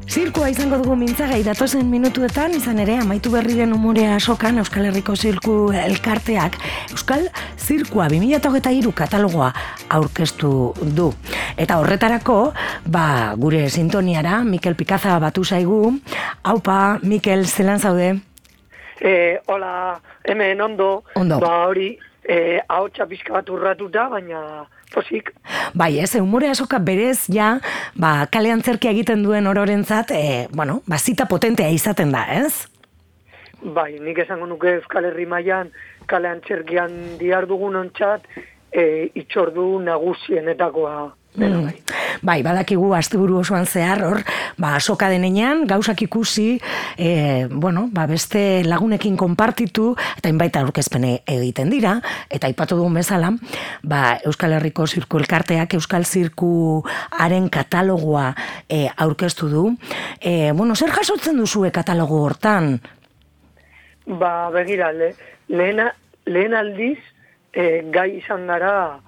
Zirkua izango dugu mintzagai datozen minutuetan, izan ere amaitu berri den umorea asokan Euskal Herriko Zirku elkarteak Euskal Zirkua 2023 katalogoa aurkeztu du. Eta horretarako, gure sintoniara Mikel Pikaza batu zaigu. Aupa, Mikel, zelan zaude? Hola, hemen ondo. Hori, ahotsa pixka bat urratuta, baina posik. Bai, umore asoka berez kale antzerkia egiten duen ororentzat, zita potentea izaten da, ez? Bai, nik esango nuke Euskal Herri mailan kale antzerkian dihardugun ontzat, itxordu nagusienetakoa. Bai, badakigu asteburu osoan zehar hor, asoka denean, gauzak ikusi, beste lagunekin konpartitu, eta inbait aurkezpene egiten dira, eta aipatu dugun bezala, Euskal Herriko Zirku elkarteak Euskal Zirkuaren katalogoa aurkeztu du. Zer jasotzen duzue katalogo hortan? Begira, lehen aldiz, gai izan gara,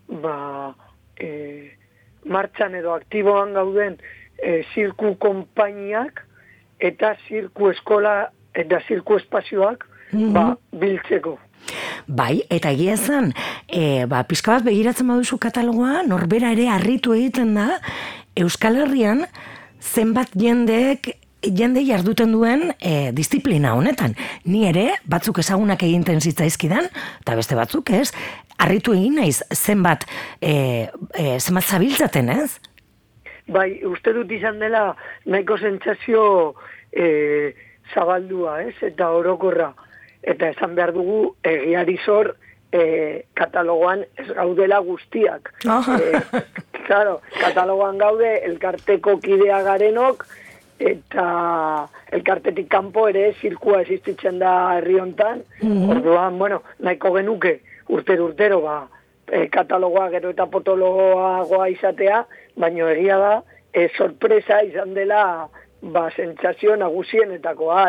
martxan edo aktiboan gauden zirku konpainiak eta zirku eskola eta zirku espazioak biltzeko. Bai, eta egia zen, pixka bat begiratzen baduzu katalogoa, norbera ere harritu egiten da, Euskal Herrian zenbat jende jarduten duen disiplina honetan. Ni ere, batzuk ezagunak eginten zitzaizkidan, eta beste batzuk ez, harritu egin naiz zenbat zabiltzaten, ez? Bai, uste dut izan dela nahiko sentsazio zabaldua, ez? Eta orokorra. Eta esan behar dugu egiari zor katalogoan ez gaudela guztiak. Claro, katalogoan gaude elkarteko kidea garenok, eta elkartetik kanpo ere zirkua existitzen da herri hontan. Orduan, nahiko genuke urtero katalogoa gero eta potologoa izatea, baina egia da, sorpresa izan dela sentsazio nagusienetakoa,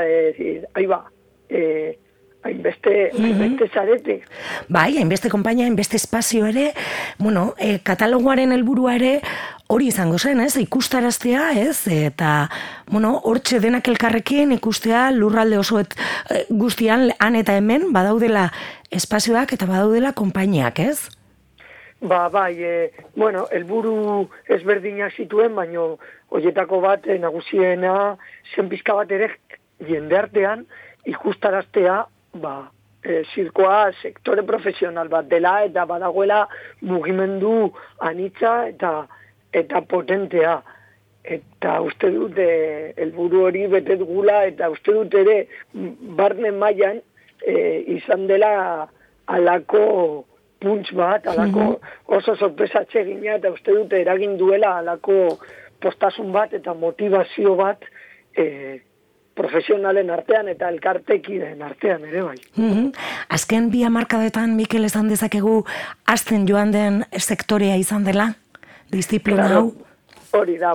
hainbeste zarete. Bai, hainbeste konpainia, hainbeste espazio ere, katalogoaren helburua ere hori izango zen, ez? Ikustaraztea, ez? Eta, hortxe denak elkarrekin ikustea lurralde oso guztian han eta hemen badaudela espazioak eta badaudela konpainiak, ez? Bai, helburu ezberdinak zituen, baina horietako bat nagusiena zen pizka bat ere jende artean ikustaraztea zirkoa sektore profesional bat dela eta badagoela mugimendu anitza eta potentea. Eta uste dut helburu hori bete dugula eta uste dut ere barne mailan izan dela alako punts bat, alako oso sorpresatxe gina eta uste dut eragin duela alako postasun bat eta motivazio bat profesionalen artean eta elkartekideen artean ere bai. Azken 2 hamarkadetan, Mikel, esan dezakegu azten joan den sektorea izan dela? Disiplina hau? Hori da,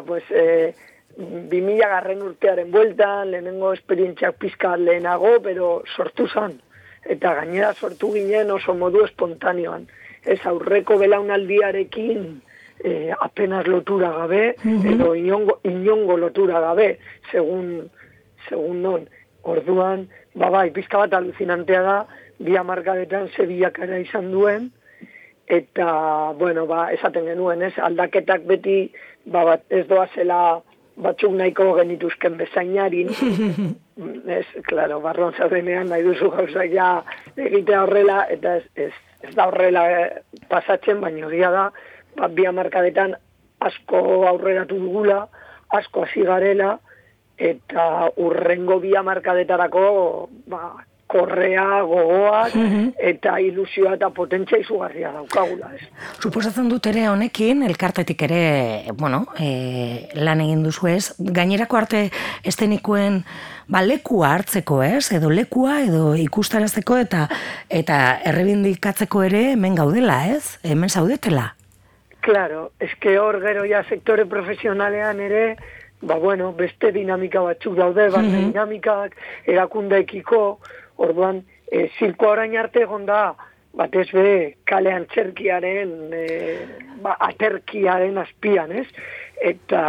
2000 urtearen bueltan, lehenengo esperientziak pizka lehenago, pero sortu zan. Eta gainera sortu ginen oso modu espontaneoan. Ez aurreko belaunaldiarekin apenas lotura gabe, edo inongo lotura gabe, segun non. Orduan, pizka bat alucinantea da, 2 hamarkadetan ze bilakaera izan duen, eta, esaten genuen, ez, aldaketak beti, ez doazela batzuk nahiko genituzken bezainarin, ez, klaro, barron zaudenean nahi duzu gauzak ja egitea horrela, eta ez da horrela pasatzen, baina egia da, 2 hamarkadetan asko aurreratu dugula, asko hasi garela, eta urrengo 2 hamarkadetarako korrea, gogoak, eta ilusioa eta potentzia izugarria daukagula, ez. Suposatzen dut ere honekin, elkartetik ere, lan egin duzu ez, gainerako arte estenikoen lekua hartzeko, ez, edo lekua, edo ikustarazteko eta errebindikatzeko ere hemen gaudela, ez, hemen zaudetela. Claro, eske hor gero ja sektore profesionalean ere, beste dinamika batzuk daude, dinamikak, erakundeekiko, orduan, zirkoa orain arte egon da, batez be, kale antzerkiaren, aterkiaren azpian, ez? Eta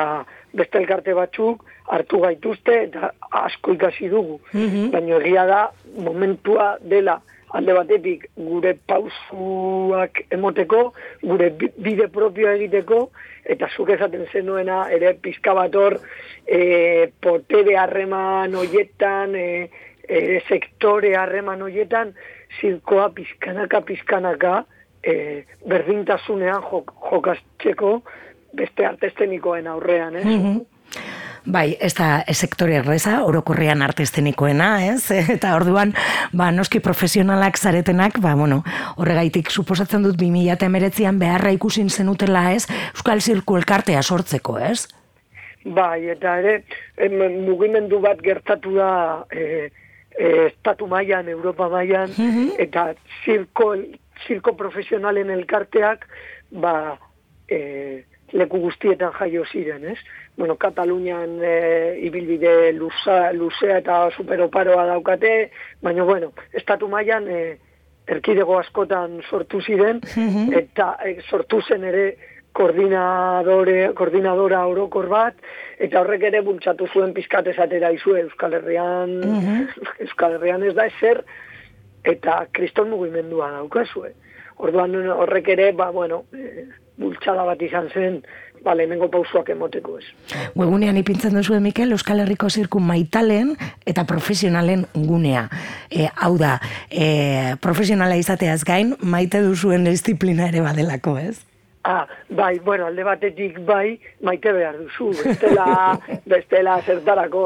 beste elkarte batzuk hartu gaituzte eta asko ikasi dugu. Baina egia da, momentua dela alde batetik gure pausuak emoteko, gure bide propioa egiteko, eta zuk esaten zenuena ere pizka bat hor potere harreman hoietan, sektore harreman hoietan, zirkoa pizkanaka berdintasunean jokasteko beste artestenikoen aurrean, Bai, ez da sektore erreza, orokorrean artestenikoena, ez? Eta orduan, noski profesionalak zaretenak, horregaitik suposatzen dut 2019an beharra ikusin zenutela, ez? Euskal Zirku elkartea sortzeko, ez? Bai, eta ere, mugimendu bat gertatu da estatu mailan, Europa mailan, eta zirko profesionalen elkarteak, leku guztietan jaio ziren, ez? Katalunian ibilbide luzea eta superoparoa daukate, baina, estatu mailan erkidego askotan sortu ziren, eta sortu zen ere koordinadora orokor bat, eta horrek ere bultzatu zuen pizkat esatera izue Euskal Herrian ez da ezer, eta kriston mugimendua daukazue. Orduan horrek ere, bultzada bat izan zen, lehenengo pausuak emoteko, ez. Webunean ipintzen duzu, Mikel, Euskal Herriko zirku maitalen eta profesionalen gunea. Hau da, profesionala izateaz gain, maite duzuen disiplina ere badelako, ez? Bai, alde batetik maite behar duzu, bestela zertarako,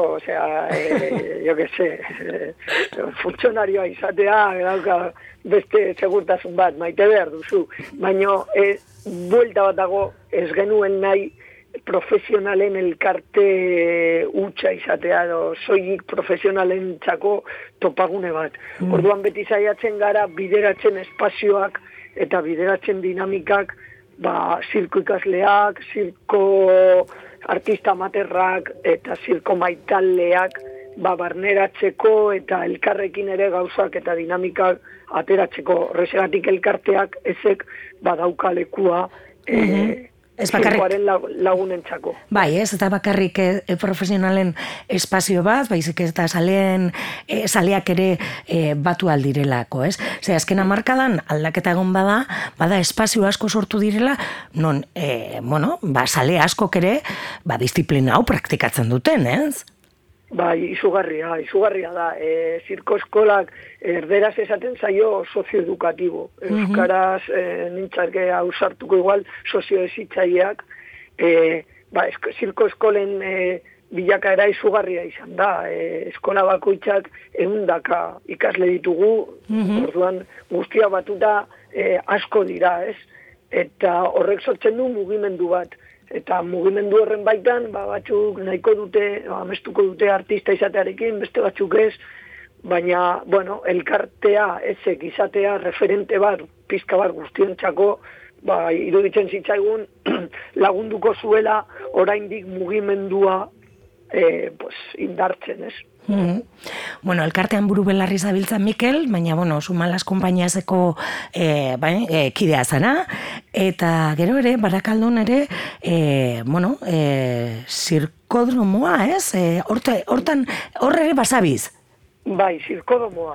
jo que se, funtzionarioa izatea, beste segurtasun bat, maite behar duzu, baina buelta bat dago ez genuen nahi profesionalen elkarte hutsa izatea, soilik profesionalen txako topagune bat. Orduan beti saiatzen gara bideratzen espazioak eta bideratzen dinamikak zirko ikasleak, zirko artista amaterrak eta zirko maitaleak barneratzeko eta elkarrekin ere gauzak eta dinamikak ateratzeko. Horregatik elkarteak ezek badaukalekua zirkoaren lagunentzako. Bai, ez eta bakarrik profesionalen espazio bat, baizik eta zaleak ere batu aldirelako, ez? Azken hamarkadan aldaketa egon bada espazio asko sortu direla, non, zale askok ere, disiplina hau praktikatzen duten, ez? Bai, izugarria da. Zirko eskolak erderaz esaten zaio sozioedukatibo. Euskaraz nintzarke ausartuko igual sozioezitzaileak. Zirko eskolen bilakaera izugarria izan da. Eskola bakoitzak 100 ikasle ditugu, orduan guztia batuta asko dira, ez? Eta horrek sortzen du mugimendu bat. Eta mugimendu horren baitan, batzuk nahiko dute, amestuko dute artista izatearekin, beste batzuk ez, baina, elkartea, ezek izatea, referente bat, pizka bat guztiontzako, iruditzen zitzaigun, lagunduko zuela, oraindik mugimendua indartzen, ez? Elkartean buru belarri zabiltza Mikel, baina, Sumalas konpainiazeko kidea zana, eta gero ere, Barakaldon ere, zirkodromoa, ez? Horre ere basabiz? Bai, zirkodomoa.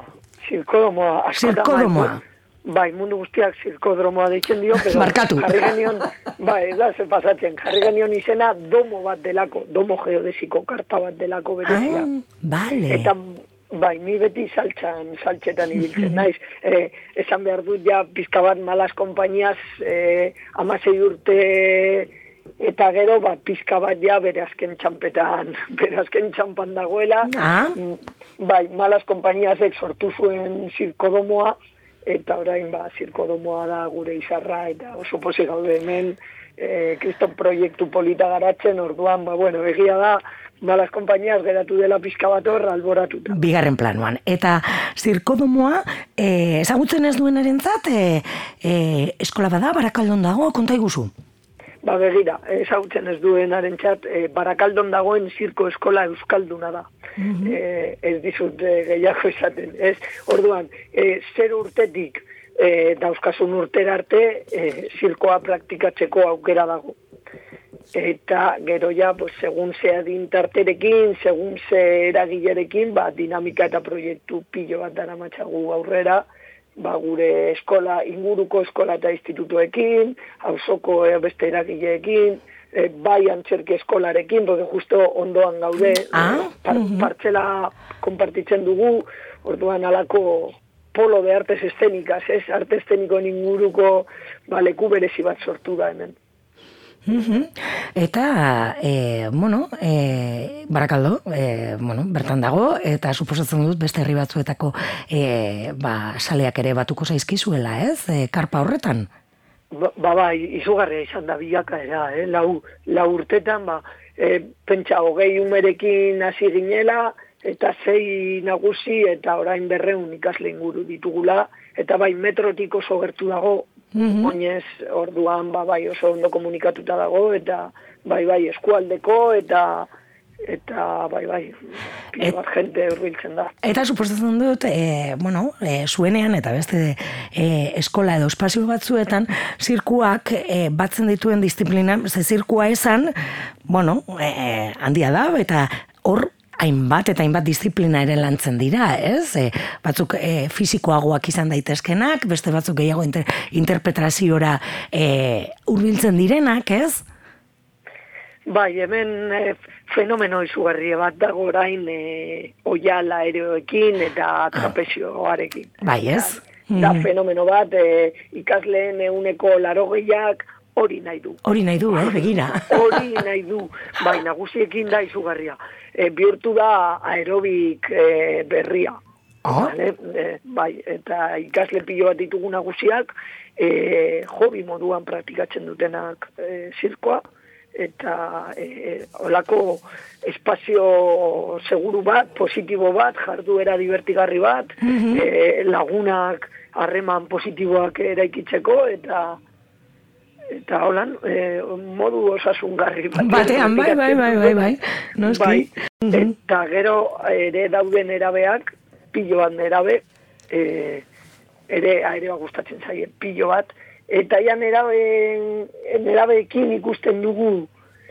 Bai, mundu guztiak zirkodromoa deitzen dio, pero jarri genion, jarri genion izena domo bat delako, domo geodesiko karta bat delako berezia. Vale. Eta, ni beti saltxetan ibiltzen naiz. Esan behar dut ja, pizka bat Malas konpainiaz, 16 urte eta gero, pizka bat ja bere azken txampan dagoela. Malas konpainiazek sortu zuen zirkodomoa, eta orain zirkodomoa da gure izarra, eta oso pozik gaude hemen, kriston proiektu polita garatzen, orduan, egia da, Malas konpainiaz geratu dela pizka bat hor alboratuta. Bigarren planuan. Eta zirkodomoa, ezagutzen ez duenarentzat, eskola bada, Barakaldon dago, konta iguzu? Begira, ezagutzen ez duenarentzat, Barakaldon dagoen zirko eskola euskalduna da. Ez dizut gehiago esaten. Orduan, 0 urtetik dauzkasun urtera arte, zirkoa praktikatzeko aukera dago. eta gero ja, pues, segun ze adintarterekin, segun ze eragilerekin, dinamika eta proiektu pilo bat daramatzagu aurrera, gure eskola, inguruko eskola eta institutuekin, auzoko beste eragileekin, bai antzerki eskolarekin, porque justo ondoan gaude, partzela konpartitzen dugu, orduan alako polo de artes escénicas, arte eszenikoen inguruko leku berezi bat sortu da hemen. Eta, Barakaldo, bertan dago, eta suposatzen dut beste herri batzuetako saleak ere batuko zaizkizuela, ez? Karpa horretan? Izugarria izan da bilakaera, lau urtetan, pentsa 20 umerekin hasi ginela, eta 6 nagusi, eta orain 200 ikasle inguru ditugula, eta metrotik oso gertu dago, oinez, orduan, oso ondo komunikatuta dago, eta eskualdeko, eta pila bat jente hurbiltzen da. Eta suposatzen dut, zuenean eta beste eskola edo espazio batzuetan, zirkuak batzen dituen disiplina, zirkua esan, handia da, eta hor, hainbat eta hainbat disiplina ere lantzen dira, ez? Batzuk fisikoagoak izan daitezkenak, beste batzuk gehiago interpretaziora hurbiltzen direnak, ez? Hemen fenomeno izugarria bat dago orain oiala aeroekin eta trapezioarekin. Ez? Da fenomeno bat, ikasleen 180ak hori nahi du. Hori nahi du, begira. Hori nahi du, nagusiekin da izugarria. Bihurtu da aerobik berria. Eta ikasle pilo bat ditugu nagusiak, hobi moduan praktikatzen dutenak zirkoa, eta olako espazio seguru bat, positibo bat, jarduera divertigarri bat, lagunak harreman positiboak eraikitzeko, eta holan, modu osasungarri bat. Batean, bai. Noski. Eta gero ere dauden erabeak, pilo bat nerabe, ere aerea gustatzen zaie, pilo bat, eta ja nerabeekin ikusten dugu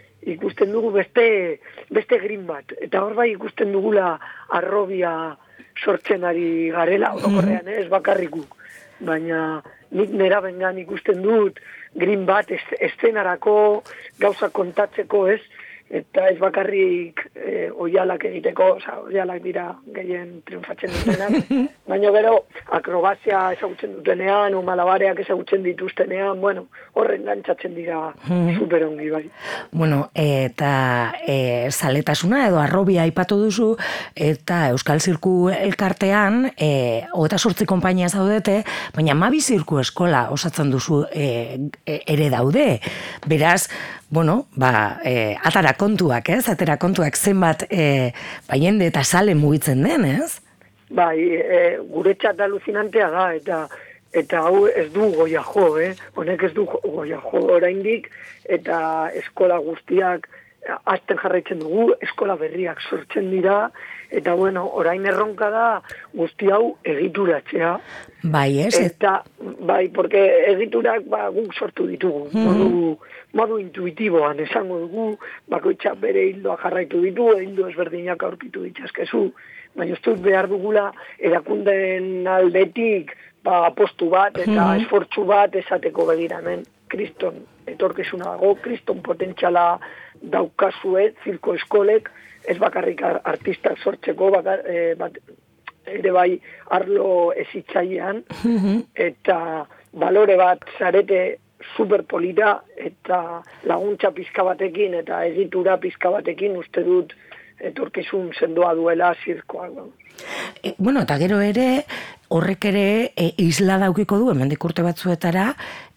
beste grin bat, eta hor ikusten dugula arrobia sortzen ari garela, orokorrean, ez bakarrikuk, baina nik nerabengan ikusten dut grin bat eszenarako, gauza kontatzeko, ez? Eta ez bakarrik oialak egiteko, oialak dira gehien triunfatzen dutenak, baina gero akrobazia ezagutzen dutenean, o malabareak ezagutzen dituztenean, horren gantzatzen dira superongi, bai. Eta zaletasuna edo arrobia aipatu duzu, eta Euskal Zirku elkartean, 28 konpainia zaudete, baina 12 zirku eskola osatzen duzu ere daude. Beraz, atara kontuak, ez? Atera kontuak zenbat jende eta sale mugitzen den, ez? Guretzat alucinantea da, eta hau ez du goia jo, honek ez du goia jo oraindik, eta eskola guztiak azten jarraitzen dugu, eskola berriak sortzen dira, eta orain erronka da guzti hau egituratzea. Eta, porque egiturak guk sortu ditugu, modu intuitiboan esango dugu, bakoitzak bere hildoa jarraitu ditu, hildo ezberdinak aurkitu ditzazkezu, baina ez dut behar dugula erakundeen aldetik apostu bat eta esfortzu bat esateko begira hemen. Kriston etorkizuna dago, kriston potentziala daukazue zirko eskolek, ez bakarrik artistak sortzeko, ere bai arlo ezitzailean, eta balore bat zarete superpolita, eta laguntza pizka batekin, eta egitura pizka batekin uste dut etorkizun sendoa duela zirkoa. Eta gero ere, horrek ere isla daukiko du, hemendik urte batzuetara,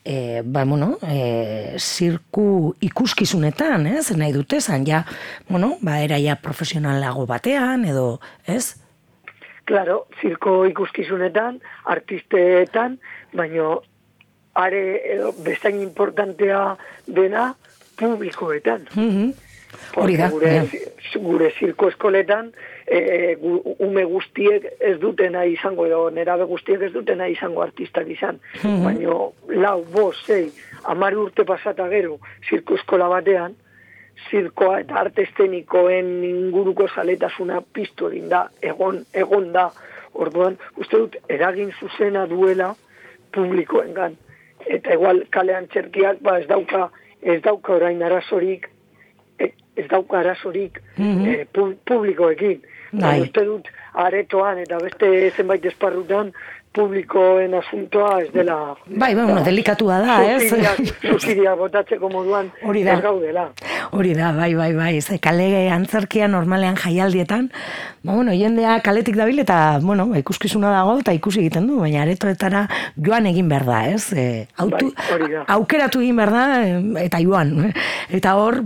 zirku ikuskizunetan, ez? Nahi dute zan, eraia profesionalago batean, edo, ez? Claro, zirko ikuskizunetan, artisteetan, baina are edo bestain importantea dena publikoetan. Hori da. Gure zirko eskoletan, ume guztiek ez dutena izango, edo nerabe guztiek ez dutena izango artistak izan. Baina 4, 5, 6, 10 urte pasata gero zirko eskola batean, zirkoa eta arte eszenikoen inguruko zaletasuna piztu egin da, egon da. Orduan, uste dut, eragin zuzena duela publikoengan. Eta igual kalean txerkiak ez dauka orain arazorik, publikoekin. Uste dut, aretoan eta beste zenbait esparrutan, publikoen asuntoa ez dela... delikatua da, ez? Zukiria botatzeko moduan ez gaudela. Hori da, bai. Kale antzerkia normalean jaialdietan, jendea kaletik dabil eta, ikuskizuna dago eta ikusi egiten du, baina aretoetara joan egin behar da, ez? Aukeratu egin behar da eta joan. Eta hor,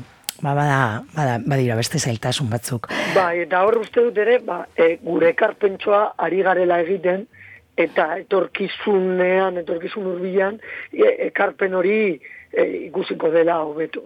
badira beste zailtasun batzuk. Eta hor uste dut ere, gure ekarpentsoa ari garela egiten, eta etorkizun hurbilan, ekarpen hori ikusiko dela hobeto.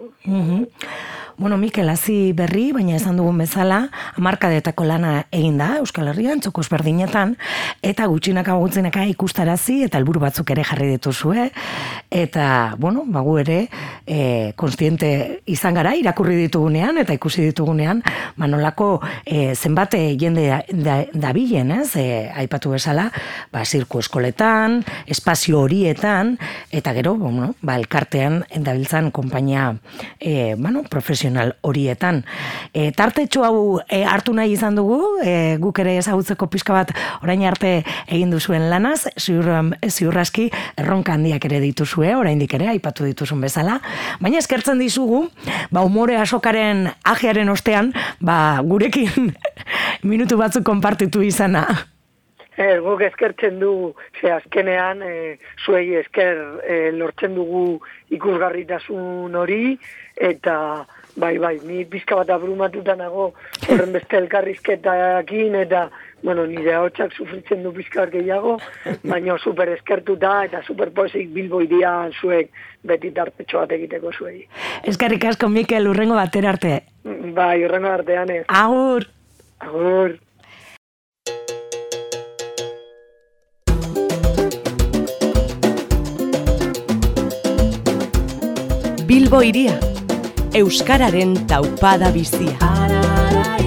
Mikel, hazi berri, baina esan dugun bezala, hamarkadetako lana egin da, Euskal Herrian, txoko ezberdinetan, eta gutxinaka ikustarazi, eta helburu batzuk ere jarri dituzue, eta, gu ere, konstiente izan gara, irakurri ditugunean, eta ikusi ditugunean, nolako zenbate jende dabilen, aipatu bezala, zirku eskoletan, espazio horietan, eta gero, elkartean dabiltzan konpainia profesional horietan. Tartetxo hau hartu nahi izan dugu, guk ere ezagutzeko pixka bat orain arte egin duzuen lanaz, ziurraski erronka handiak ere dituzue, oraindik ere aipatu dituzun bezala, baina eskertzen dizugu, umore asokaren ajearen ostean, gurekin minutu batzuk konpartitu izana. Guk eskertzen du, azkenean, zuei esker lortzen dugu ikusgarritasun hori, eta ni pizka bat abrumatuta nago horren beste elkarrizketakin, eta, nire ahotsak sufritzen du pizka bat gehiago, baina super eskertuta eta super pozik Bilbo hirian zuek beti tartetxo bat egiteko zuei. Eskerrik asko, Mikel, hurrengo batera arte. Hurrengo artean ez. Agur! Agur! Bilbo hiria, euskararen taupada bizia.